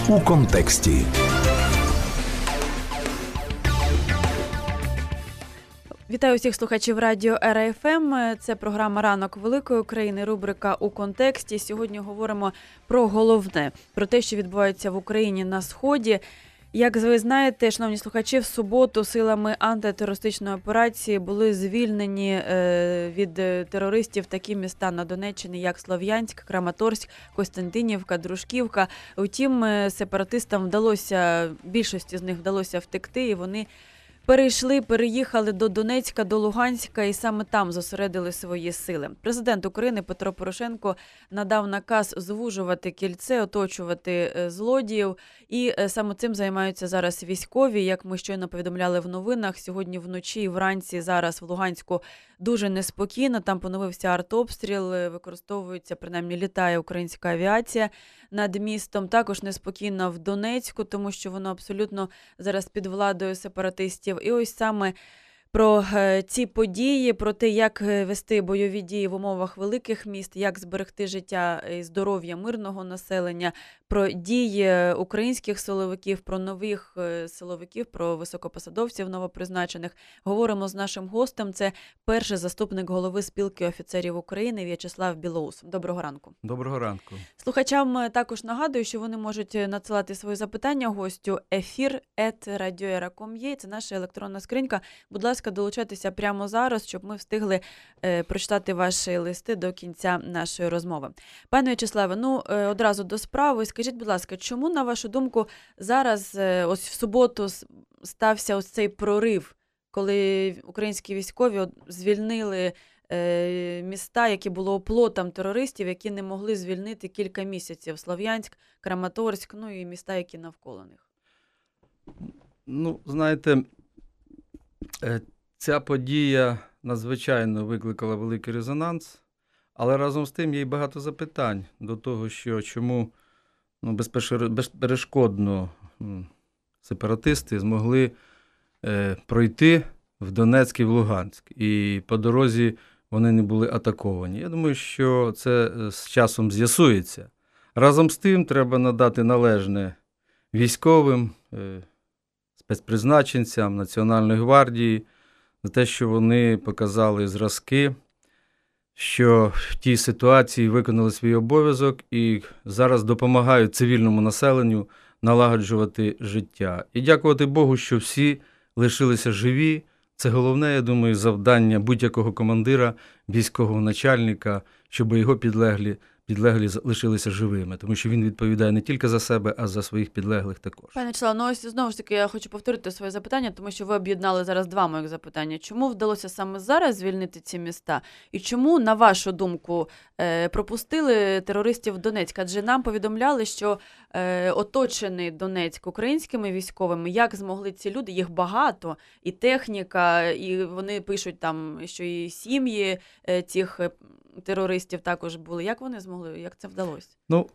у контексті. Вітаю всіх слухачів радіо РФМ. Це програма «Ранок Великої України», рубрика «У контексті». Сьогодні говоримо про головне, про те, що відбувається в Україні на Сході. Як ви знаєте, шановні слухачі, в суботу силами антитерористичної операції були звільнені від терористів такі міста на Донеччині, як Слов'янськ, Краматорськ, Костянтинівка, Дружківка. Утім, сепаратистам вдалося, більшості з них вдалося втекти, і вони переїхали до Донецька, до Луганська і саме там зосередили свої сили. Президент України Петро Порошенко надав наказ звужувати кільце, оточувати злодіїв. І саме цим займаються зараз військові. Як ми щойно повідомляли в новинах, сьогодні вночі і вранці зараз в Луганську дуже неспокійно. Там поновився артобстріл, використовується, принаймні літає українська авіація над містом. Також неспокійно в Донецьку, тому що воно абсолютно зараз під владою сепаратистів. І ось саме про ці події, про те, як вести бойові дії в умовах великих міст, як зберегти життя і здоров'я мирного населення, про дії українських силовиків, про нових силовиків, про високопосадовців новопризначених. Говоримо з нашим гостем. Це перший заступник голови спілки офіцерів України В'ячеслав Білоус. Доброго ранку. Доброго ранку. Слухачам також нагадую, що вони можуть надсилати свої запитання гостю ефір@radio.era.com.ua. Це наша електронна скринька. Будь ласка, долучайтеся прямо зараз, щоб ми встигли прочитати ваші листи до кінця нашої розмови. Пане В'ячеславе, одразу до справи. Скажіть, будь ласка, чому, на вашу думку, зараз, ось в суботу, стався ось цей прорив, коли українські військові звільнили міста, які було оплотом терористів, які не могли звільнити кілька місяців? Слов'янськ, Краматорськ, і міста, які навколо них. Знаєте, ця подія надзвичайно викликала великий резонанс, але разом з тим є й багато запитань до того, що чому безперешкодно сепаратисти змогли пройти в Донецьк і в Луганськ, і по дорозі вони не були атаковані. Я думаю, що це з часом з'ясується. Разом з тим треба надати належне військовим, спецпризначенцям Національної гвардії за те, що вони показали зразки, що в тій ситуації виконали свій обов'язок і зараз допомагають цивільному населенню налагоджувати життя. І дякувати Богу, що всі лишилися живі. Це головне, я думаю, завдання будь-якого командира, військового начальника, щоб його підлеглі лишилися живими, тому що він відповідає не тільки за себе, а за своїх підлеглих також. Пане В'ячеславе, ось знову ж таки я хочу повторити своє запитання, тому що ви об'єднали зараз два моїх запитання. Чому вдалося саме зараз звільнити ці міста? І чому, на вашу думку, пропустили терористів в Донецьк? Адже нам повідомляли, що оточений Донецьк українськими військовими, як змогли ці люди, їх багато, і техніка, і вони пишуть там, що і сім'ї цих терористів також були. Як вони змогли? Як це вдалося?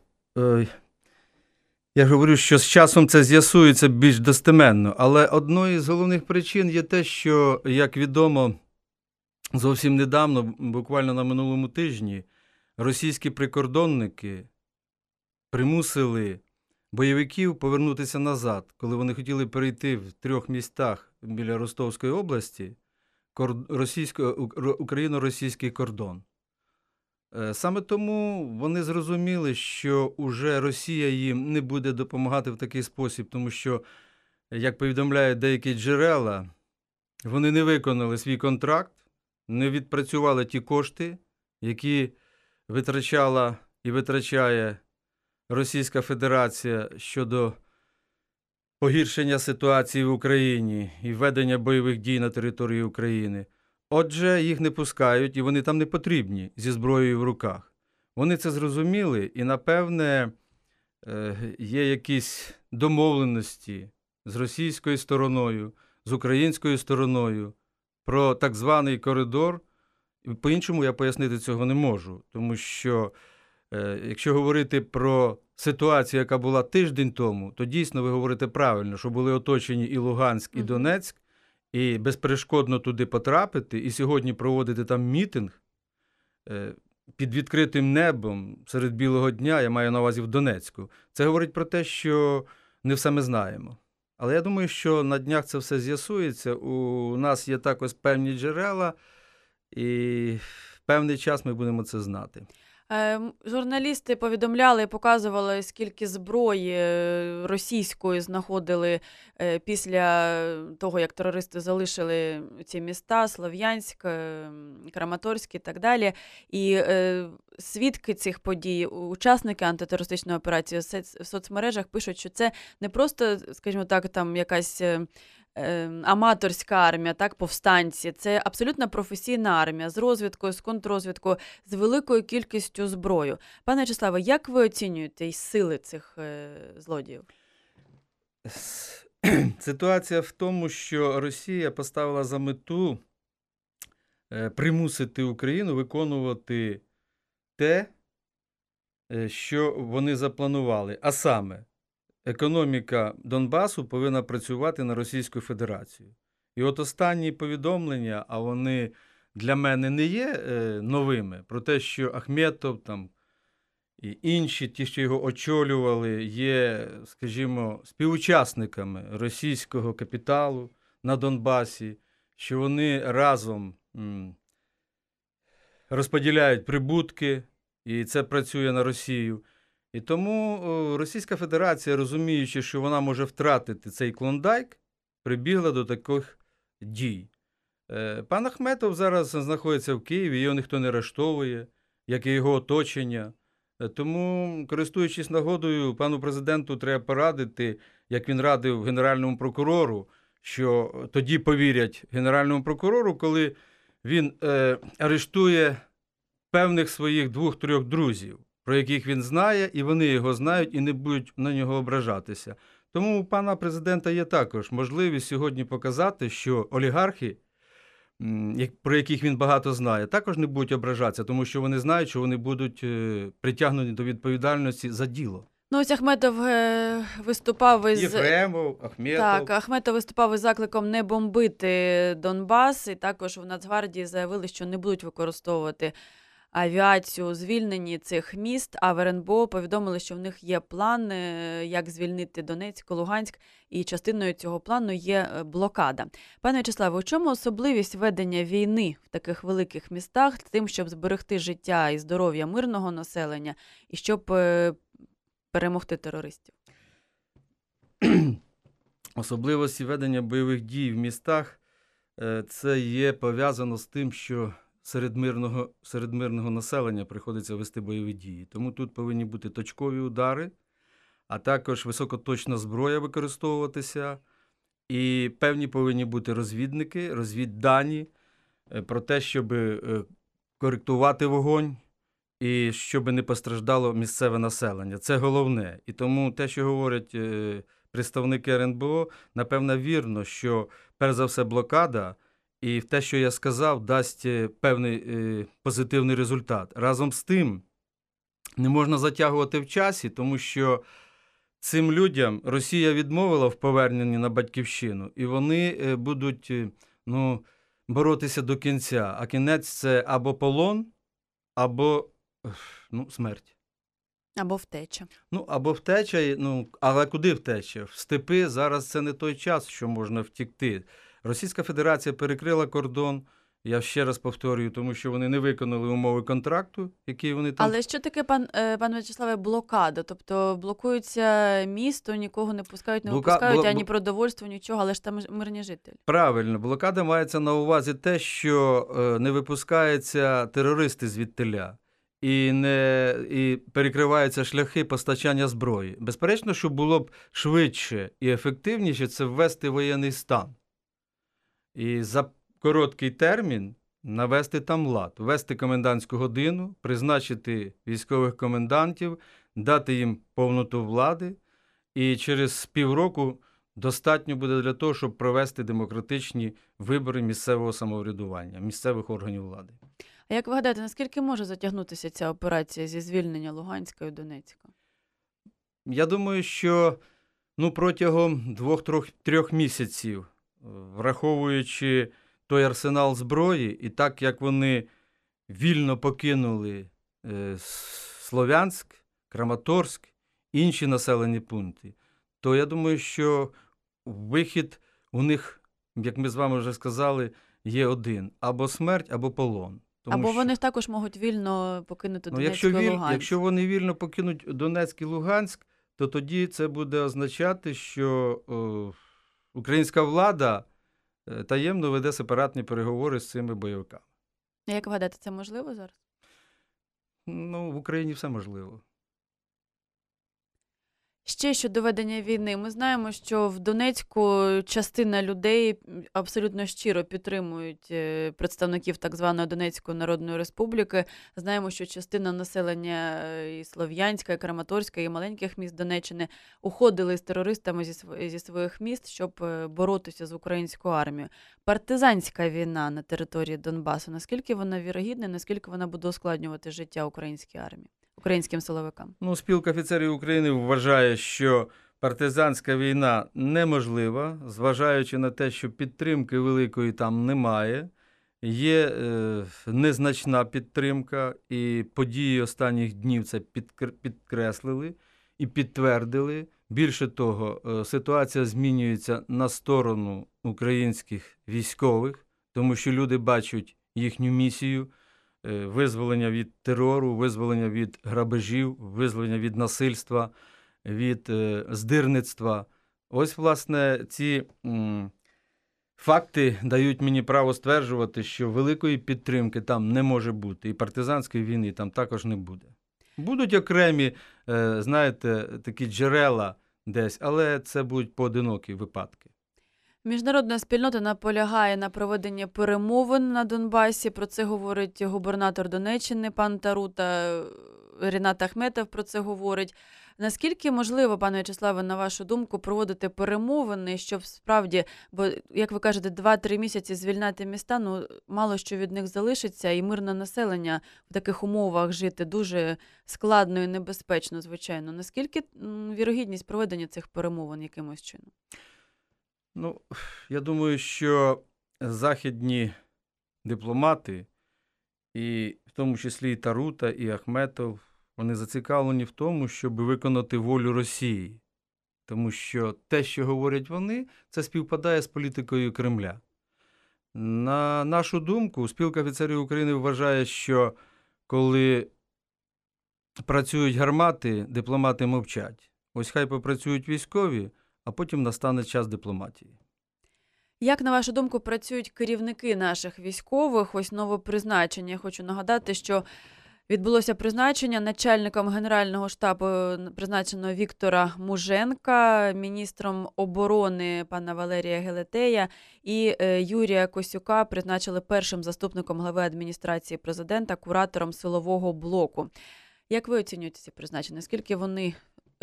Я ж говорю, що з часом це з'ясується більш достеменно, але одною з головних причин є те, що, як відомо, зовсім недавно, буквально на минулому тижні, російські прикордонники примусили бойовиків повернутися назад, коли вони хотіли перейти в 3 містах біля Ростовської області україно-російський кордон. Саме тому вони зрозуміли, що уже Росія їм не буде допомагати в такий спосіб, тому що, як повідомляють деякі джерела, вони не виконали свій контракт, не відпрацювали ті кошти, які витрачала і витрачає Російська Федерація щодо погіршення ситуації в Україні і ведення бойових дій на території України. Отже, їх не пускають, і вони там не потрібні зі зброєю в руках. Вони це зрозуміли, і, напевне, є якісь домовленості з російською стороною, з українською стороною про так званий коридор. По-іншому я пояснити цього не можу, тому що, якщо говорити про ситуацію, яка була тиждень тому, то дійсно ви говорите правильно, що були оточені і Луганськ, і Донецьк, і безперешкодно туди потрапити, і сьогодні проводити там мітинг, під відкритим небом серед білого дня, я маю на увазі в Донецьку, це говорить про те, що не все ми знаємо. Але я думаю, що на днях це все з'ясується. У нас є також певні джерела, і в певний час ми будемо це знати. Журналісти повідомляли і показували, скільки зброї російської знаходили після того, як терористи залишили ці міста, Слов'янськ, Краматорськ і так далі. І свідки цих подій, учасники антитерористичної операції в соцмережах пишуть, що це не просто, скажімо так, там якась аматорська армія, так, повстанці. Це абсолютно професійна армія з розвідкою, з контррозвідкою, з великою кількістю зброї. Пане В'ячеславе, як ви оцінюєте сили цих злодіїв? Ситуація в тому, що Росія поставила за мету примусити Україну виконувати те, що вони запланували. А саме, економіка Донбасу повинна працювати на Російську Федерацію. І от останні повідомлення, а вони для мене не є новими, про те, що Ахметов там, і інші, ті, що його очолювали, є, скажімо, співучасниками російського капіталу на Донбасі, що вони разом розподіляють прибутки, і це працює на Росію. І тому Російська Федерація, розуміючи, що вона може втратити цей клондайк, прибігла до таких дій. Пан Ахметов зараз знаходиться в Києві, його ніхто не арештовує, як і його оточення. Тому, користуючись нагодою, пану президенту треба порадити, як він радив Генеральному прокурору, що тоді повірять Генеральному прокурору, коли він арештує певних своїх 2-3 друзів, про яких він знає, і вони його знають, і не будуть на нього ображатися. Тому у пана президента є також можливість сьогодні показати, що олігархи, про яких він багато знає, також не будуть ображатися, тому що вони знають, що вони будуть притягнуті до відповідальності за діло. Ну, ось Ахметов виступав із... Єфремов, Ахметов. Так, Ахметов виступав із закликом не бомбити Донбас, і також в Нацгвардії заявили, що не будуть використовувати авіацію у звільненні цих міст, а в РНБО повідомили, що в них є план, як звільнити Донецьк, Луганськ, і частиною цього плану є блокада. Пане В'ячеславе, у чому особливість ведення війни в таких великих містах з тим, щоб зберегти життя і здоров'я мирного населення, і щоб перемогти терористів? Особливості ведення бойових дій в містах – це є пов'язано з тим, що серед мирного населення приходиться вести бойові дії. Тому тут повинні бути точкові удари, а також високоточна зброя використовуватися, і певні повинні бути розвідники, розвіддані про те, щоб коректувати вогонь і щоб не постраждало місцеве населення. Це головне. І тому те, що говорять представники РНБО, напевно, вірно, що, перш за все, блокада і те, що я сказав, дасть певний позитивний результат. Разом з тим, не можна затягувати в часі, тому що цим людям Росія відмовила в поверненні на батьківщину, і вони будуть боротися до кінця. А кінець – це або полон, або смерть. Або втеча. Або втеча, але куди втеча? В степи зараз це не той час, що можна втікти. Російська Федерація перекрила кордон, я ще раз повторюю, тому що вони не виконали умови контракту, які вони там... Але що таке, пан В'ячеславе, блокада? Тобто блокується місто, нікого не пускають, не випускають, ані продовольство, нічого, але ж там мирні жителі. Правильно. Блокада мається на увазі те, що не випускаються терористи звідтиля і перекриваються шляхи постачання зброї. Безперечно, що було б швидше і ефективніше, це ввести воєнний стан. І за короткий термін навести там лад, ввести комендантську годину, призначити військових комендантів, дати їм повноту влади, і через півроку достатньо буде для того, щоб провести демократичні вибори місцевого самоврядування, місцевих органів влади. А як ви гадаєте, наскільки може затягнутися ця операція зі звільнення Луганська і Донецька? Я думаю, що протягом 2-3 місяців, враховуючи той арсенал зброї, і так, як вони вільно покинули Слов'янськ, Краматорськ, інші населені пункти, то я думаю, що вихід у них, як ми з вами вже сказали, є один – або смерть, або полон. Або вони також можуть вільно покинути Донецьк і Луганськ. Якщо вони вільно покинуть Донецьк і Луганськ, то тоді це буде означати, що українська влада таємно веде сепаратні переговори з цими бойовиками. Як ви гадаєте, це можливо зараз? В Україні все можливо. Ще щодо ведення війни. Ми знаємо, що в Донецьку частина людей абсолютно щиро підтримують представників так званої Донецької Народної Республіки. Знаємо, що частина населення і Слов'янська, і Краматорська, і маленьких міст Донеччини уходили з терористами зі своїх міст, щоб боротися з українською армією. Партизанська війна на території Донбасу, наскільки вона вірогідна, наскільки вона буде ускладнювати життя українській армії? Українським силовикам? Спілка офіцерів України вважає, що партизанська війна неможлива, зважаючи на те, що підтримки великої там немає. Є незначна підтримка, і події останніх днів це підкреслили і підтвердили. Більше того, ситуація змінюється на сторону українських військових, тому що люди бачать їхню місію – визволення від терору, визволення від грабежів, визволення від насильства, від здирництва. Ось, власне, ці факти дають мені право стверджувати, що великої підтримки там не може бути, і партизанської війни там також не буде. Будуть окремі, знаєте, такі джерела десь, але це будуть поодинокі випадки. Міжнародна спільнота наполягає на проведенні перемовин на Донбасі. Про це говорить губернатор Донеччини пан Тарута, Рінат Ахметов про це говорить. Наскільки можливо, пане В'ячеславе, на вашу думку, проводити перемовини, щоб справді, бо, як ви кажете, 2-3 місяці звільняти міста, мало що від них залишиться, і мирне населення в таких умовах жити дуже складно і небезпечно, звичайно. Наскільки вірогідність проведення цих перемовин якимось чином? Я думаю, що західні дипломати, і в тому числі і Тарута, і Ахметов, вони зацікавлені в тому, щоб виконати волю Росії. Тому що те, що говорять вони, це співпадає з політикою Кремля. На нашу думку, Спілка офіцерів України вважає, що коли працюють гармати, дипломати мовчать. Ось хай попрацюють військові, а потім настане час дипломатії. Як, на вашу думку, працюють керівники наших військових? Ось новопризначення. Я хочу нагадати, що відбулося призначення начальником Генерального штабу призначено Віктора Муженка, міністром оборони пана Валерія Гелетея і Юрія Косюка призначили першим заступником глави адміністрації президента, куратором силового блоку. Як ви оцінюєте ці призначення? Наскільки вони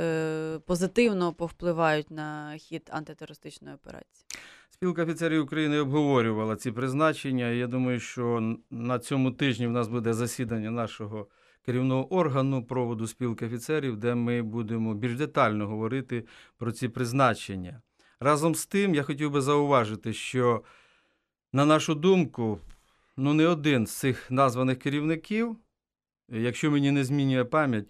позитивно повпливають на хід антитерористичної операції? Спілка офіцерів України обговорювала ці призначення. Я думаю, що на цьому тижні в нас буде засідання нашого керівного органу проводу Спілки офіцерів, де ми будемо більш детально говорити про ці призначення. Разом з тим, я хотів би зауважити, що, на нашу думку, не один з цих названих керівників, якщо мені не змінює пам'ять,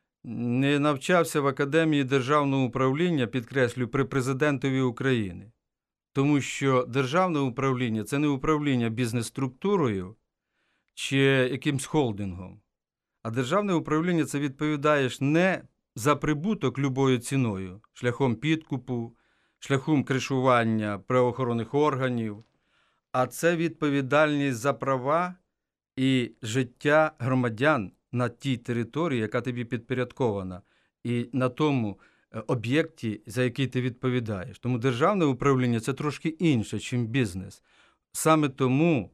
не навчався в Академії державного управління, підкреслюю, при президентові України. Тому що державне управління – це не управління бізнес-структурою чи якимсь холдингом. А державне управління – це відповідаєш не за прибуток любою ціною, шляхом підкупу, шляхом кришування правоохоронних органів, а це відповідальність за права і життя громадян на тій території, яка тобі підпорядкована, і на тому об'єкті, за який ти відповідаєш. Тому державне управління – це трошки інше, ніж бізнес. Саме тому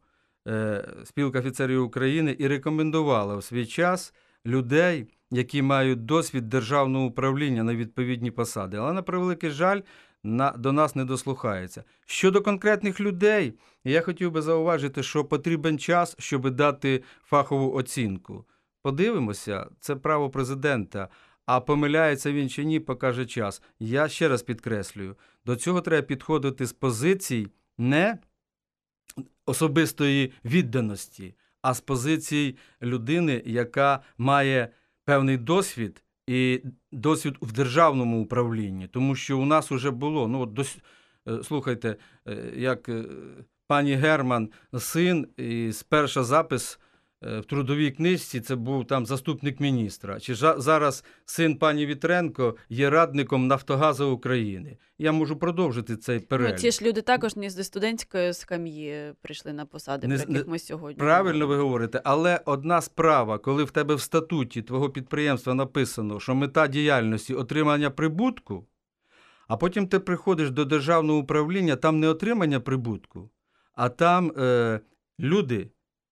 Спілка офіцерів України і рекомендувала в свій час людей, які мають досвід державного управління на відповідні посади. Але, на превеликий жаль, до нас не дослухається. Щодо конкретних людей, я хотів би зауважити, що потрібен час, щоб дати фахову оцінку. Подивимося, це право президента. А помиляється він чи ні, покаже час. Я ще раз підкреслюю, до цього треба підходити з позицій не особистої відданості, а з позицій людини, яка має певний досвід і досвід в державному управлінні. Тому що у нас вже було, слухайте, як пані Герман, син, і перший запис в трудовій книжці це був там заступник міністра. Чи зараз син пані Вітренко є радником Нафтогазу України. Я можу продовжити цей перелік. Ці ж люди також не зі студентської скам'ї прийшли на посади, про яких ми сьогодні Правильно ви говорите, але одна справа, коли в тебе в статуті твого підприємства написано, що мета діяльності – отримання прибутку, а потім ти приходиш до державного управління, там не отримання прибутку, а там люди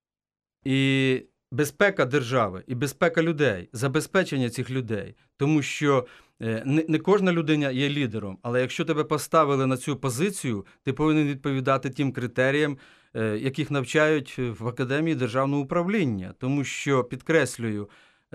і безпека держави, і безпека людей, забезпечення цих людей. Тому що не кожна людина є лідером, але якщо тебе поставили на цю позицію, ти повинен відповідати тим критеріям, яких навчають в Академії державного управління. Тому що, підкреслюю,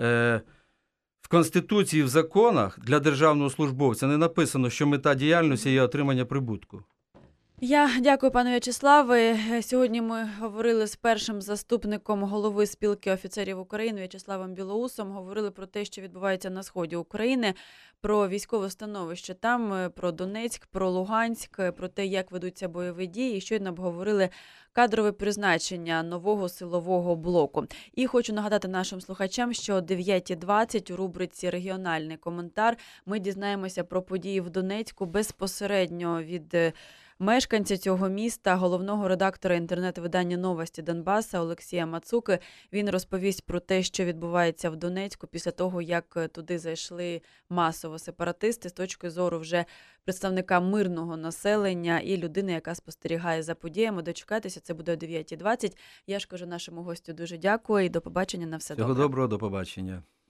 в Конституції, в законах для державного службовця не написано, що мета діяльності є отримання прибутку. Я дякую, пане В'ячеславе. Сьогодні ми говорили з першим заступником голови спілки офіцерів України В'ячеславом Білоусом. Говорили про те, що відбувається на сході України, про військове становище там, про Донецьк, про Луганськ, про те, як ведуться бойові дії. І щойно обговорили кадрове призначення нового силового блоку. І хочу нагадати нашим слухачам, що о 9:20 у рубриці «Регіональний коментар» ми дізнаємося про події в Донецьку безпосередньо від мешканця цього міста, головного редактора інтернет-видання «Новості Донбаса» Олексія Мацуки. Він розповість про те, що відбувається в Донецьку після того, як туди зайшли масово сепаратисти з точки зору вже представника мирного населення і людини, яка спостерігає за подіями. Дочекайтеся, це буде о 9:20. Я ж кажу нашому гостю дуже дякую і до побачення, на все добре. Всього доброго, до побачення.